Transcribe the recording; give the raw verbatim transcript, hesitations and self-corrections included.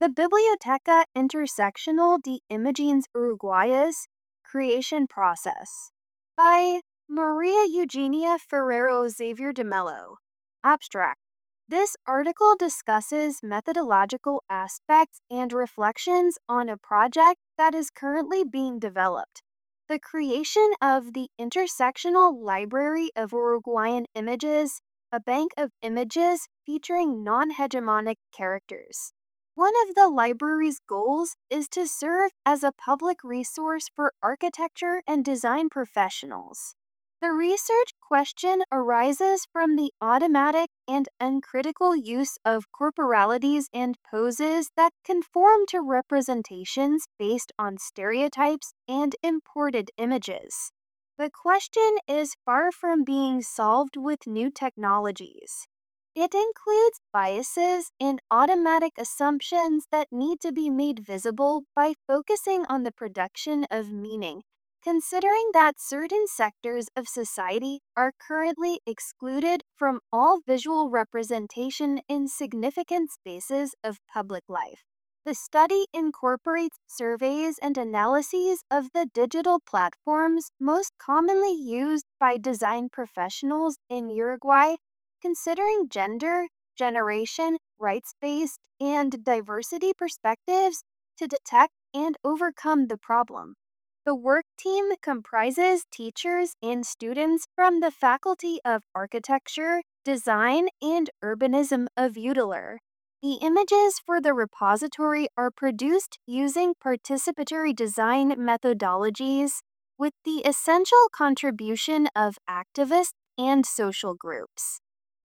The Biblioteca Interseccional de Imagens Uruguayas Creation Process by Maria Eugenia Ferrero Xavier de Mello. Abstract. This article discusses methodological aspects and reflections on a project that is currently being developed. The creation of the Intersectional Library of Uruguayan Images, a bank of images featuring non hegemonic characters. One of the library's goals is to serve as a public resource for architecture and design professionals. The research question arises from the automatic and uncritical use of corporalities and poses that conform to representations based on stereotypes and imported images. The question is far from being solved with new technologies. It includes biases and automatic assumptions that need to be made visible by focusing on the production of meaning, considering that certain sectors of society are currently excluded from all visual representation in significant spaces of public life. The study incorporates surveys and analyses of the digital platforms most commonly used by design professionals in Uruguay, considering gender, generation, rights based, and diversity perspectives to detect and overcome the problem. The work team comprises teachers and students from the Faculty of Architecture, Design, and Urbanism of U T L R. The images for the repository are produced using participatory design methodologies with the essential contribution of activists and social groups.